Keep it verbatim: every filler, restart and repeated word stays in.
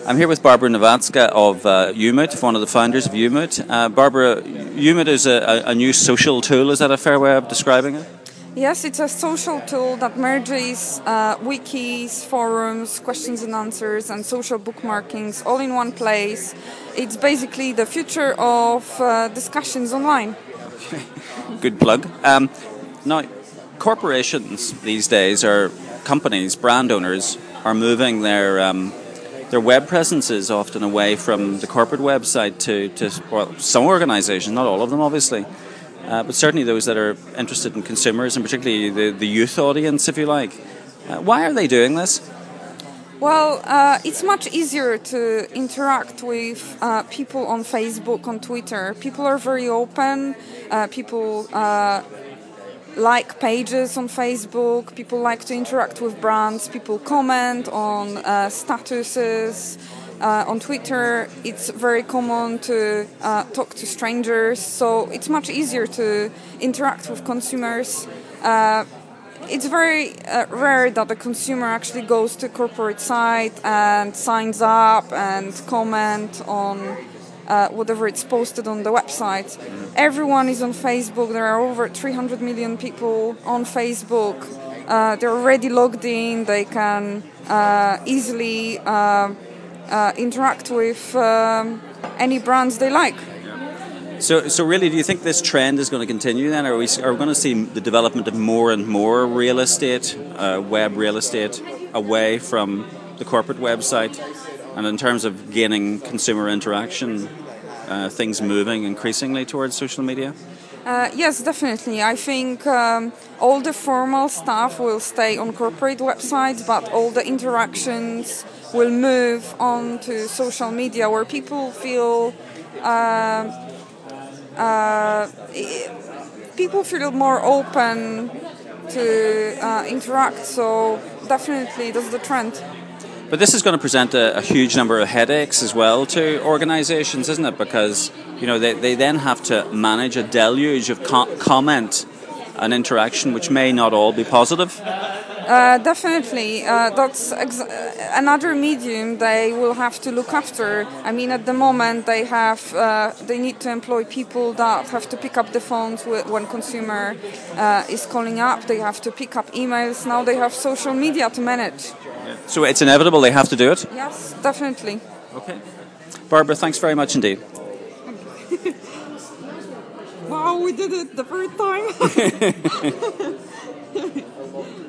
I'm here with Barbara Nowacka of uh, Umut, one of the founders of Umut. Uh, Barbara, Umut is a, a new social tool. Is that a fair way of describing it? Yes, it's a social tool that merges uh, wikis, forums, questions and answers, and social bookmarkings all in one place. It's basically the future of uh, discussions online. Okay. Good plug. Um, now, corporations these days, or companies, brand owners, are moving their um, their web presences often away from the corporate website to, to well, some organisations, not all of them, obviously. Uh, but certainly those that are interested in consumers, and particularly the, the youth audience, if you like. Uh, why are they doing this? Well, uh, it's much easier to interact with uh, people on Facebook, on Twitter. People are very open. Uh, people uh, like pages on Facebook. People like to interact with brands. People comment on uh, statuses. Uh, on Twitter, it's very common to uh, talk to strangers, so it's much easier to interact with consumers. Uh, it's very uh, rare that the consumer actually goes to a corporate site and signs up and comment on uh, whatever it's posted on the website. Everyone is on Facebook. There are over three hundred million people on Facebook. Uh, they're already logged in. They can uh, easily Uh, Uh, interact with um, any brands they like. So, so really, do you think this trend is going to continue then? Are we, are we going to see the development of more and more real estate, uh, web real estate, away from the corporate website? And in terms of gaining consumer interaction, uh, things moving increasingly towards social media? Uh, yes, definitely. I think um, all the formal stuff will stay on corporate websites, but all the interactions will move on to social media, where people feel uh, uh, people feel more open to uh, interact. So definitely, that's the trend. But this is going to present a, a huge number of headaches as well to organisations, isn't it? Because you know they, they then have to manage a deluge of co- comment and interaction, which may not all be positive. Uh, definitely, uh, that's ex- another medium they will have to look after. I mean, at the moment they have uh, they need to employ people that have to pick up the phones when consumer uh, is calling up. They have to pick up emails. Now they have social media to manage. So it's inevitable they have to do it? Yes, definitely. Okay. Barbara, thanks very much indeed. Wow, we did it the first time.